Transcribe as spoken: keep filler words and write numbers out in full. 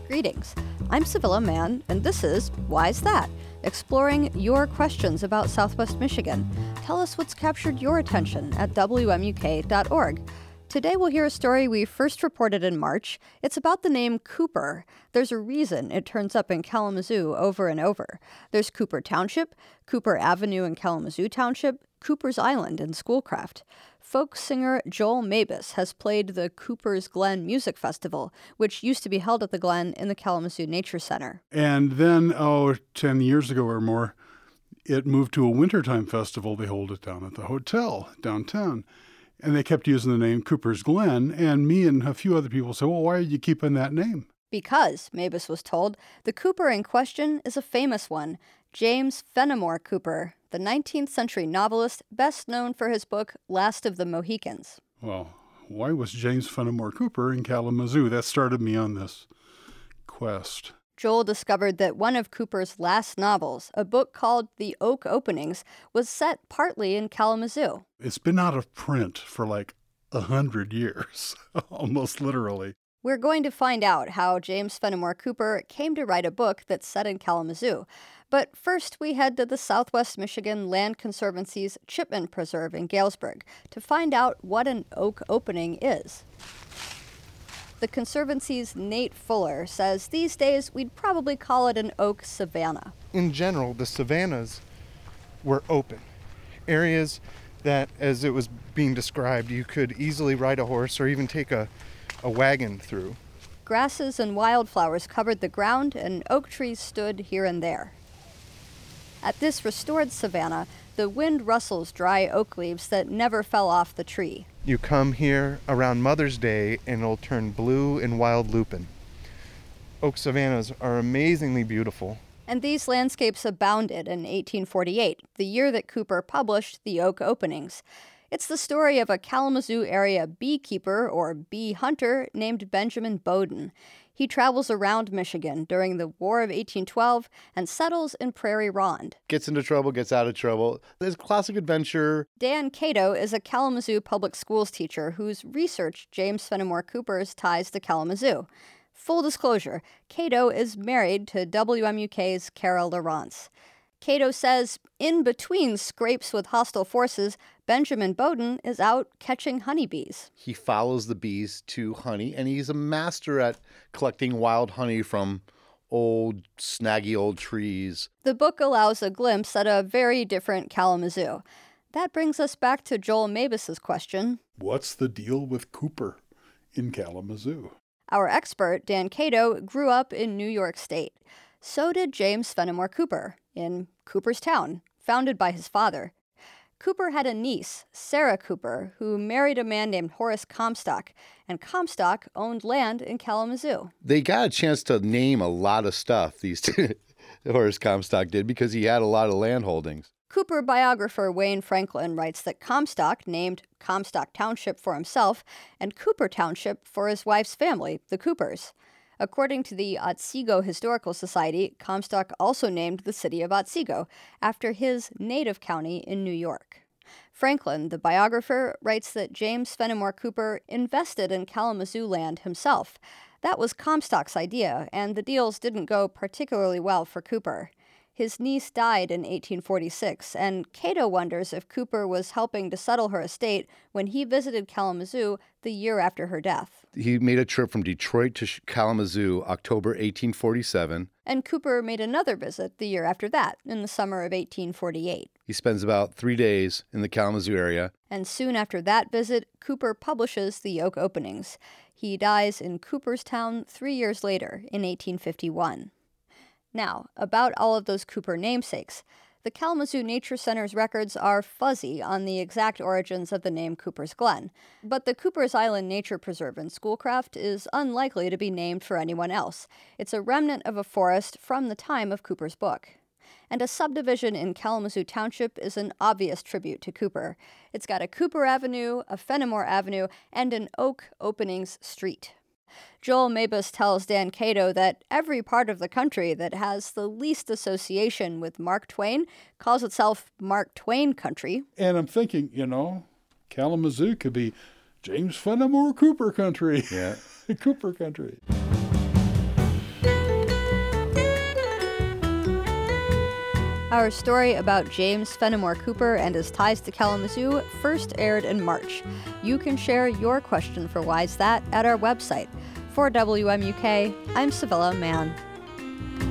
Greetings. I'm Sevilla Mann, and this is Why's That? Exploring your questions about Southwest Michigan. Tell us what's captured your attention at W M U K dot org. Today we'll hear a story we first reported in March. It's about the name Cooper. There's a reason it turns up in Kalamazoo over and over. There's Cooper Township, Cooper Avenue in Kalamazoo Township, Cooper's Island in Schoolcraft. Folk singer Joel Mabus has played the Cooper's Glen Music Festival, which used to be held at the Glen in the Kalamazoo Nature Center. And then, oh, ten years ago or more, it moved to a wintertime festival. They hold it down at the hotel downtown. And they kept using the name Cooper's Glen, and me and a few other people said, well, why are you keeping that name? Because, Mabus was told, the Cooper in question is a famous one, James Fenimore Cooper, the nineteenth century novelist best known for his book Last of the Mohicans. Well, why was James Fenimore Cooper in Kalamazoo? That started me on this quest. Joel discovered that one of Cooper's last novels, a book called The Oak Openings, was set partly in Kalamazoo. It's been out of print for like a hundred years, almost literally. We're going to find out how James Fenimore Cooper came to write a book that's set in Kalamazoo. But first, we head to the Southwest Michigan Land Conservancy's Chipman Preserve in Galesburg to find out what an oak opening is. The Conservancy's Nate Fuller says these days we'd probably call it an oak savanna. In general, the savannas were open. Areas that, as it was being described, you could easily ride a horse or even take a, a wagon through. Grasses and wildflowers covered the ground, and oak trees stood here and there. At this restored savanna, the wind rustles dry oak leaves that never fell off the tree. You come here around Mother's Day and it'll turn blue and wild lupin. Oak savannas are amazingly beautiful. And these landscapes abounded in eighteen forty-eight, the year that Cooper published The Oak Openings. It's the story of a Kalamazoo area beekeeper or bee hunter named Benjamin Bowden. He travels around Michigan during the War of eighteen twelve and settles in Prairie Ronde. Gets into trouble, gets out of trouble. There's classic adventure. Dan Cato is a Kalamazoo public schools teacher who's researched James Fenimore Cooper's ties to Kalamazoo. Full disclosure, Cato is married to W M U K's Kara Lawrence. Cato says, in between scrapes with hostile forces, Benjamin Bowden is out catching honeybees. He follows the bees to honey, and he's a master at collecting wild honey from old, snaggy old trees. The book allows a glimpse at a very different Kalamazoo. That brings us back to Joel Mabus's question. What's the deal with Cooper in Kalamazoo? Our expert, Dan Cato, grew up in New York State. So did James Fenimore Cooper in Cooperstown, founded by his father. Cooper had a niece, Sarah Cooper, who married a man named Horace Comstock, and Comstock owned land in Kalamazoo. They got a chance to name a lot of stuff, these two, Horace Comstock did, because he had a lot of land holdings. Cooper biographer Wayne Franklin writes that Comstock named Comstock Township for himself and Cooper Township for his wife's family, the Coopers. According to the Otsego Historical Society, Comstock also named the city of Otsego after his native county in New York. Franklin, the biographer, writes that James Fenimore Cooper invested in Kalamazoo land himself. That was Comstock's idea, and the deals didn't go particularly well for Cooper. His niece died in eighteen forty-six, and Cato wonders if Cooper was helping to settle her estate when he visited Kalamazoo the year after her death. He made a trip from Detroit to Kalamazoo, October eighteen forty-seven. And Cooper made another visit the year after that, in the summer of eighteen forty-eight. He spends about three days in the Kalamazoo area. And soon after that visit, Cooper publishes The Oak Openings. He dies in Cooperstown three years later, in eighteen fifty-one. Now, about all of those Cooper namesakes. The Kalamazoo Nature Center's records are fuzzy on the exact origins of the name Cooper's Glen, but the Cooper's Island Nature Preserve in Schoolcraft is unlikely to be named for anyone else. It's a remnant of a forest from the time of Cooper's book. And a subdivision in Kalamazoo Township is an obvious tribute to Cooper. It's got a Cooper Avenue, a Fenimore Avenue, and an Oak Openings Street. Joel Mabus tells Dan Cato that every part of the country that has the least association with Mark Twain calls itself Mark Twain country. And I'm thinking, you know, Kalamazoo could be James Fenimore Cooper country. Yeah. Cooper country. Our story about James Fenimore Cooper and his ties to Kalamazoo first aired in March. You can share your question for Why's That at our website. For W M U K, I'm Sevilla Mann.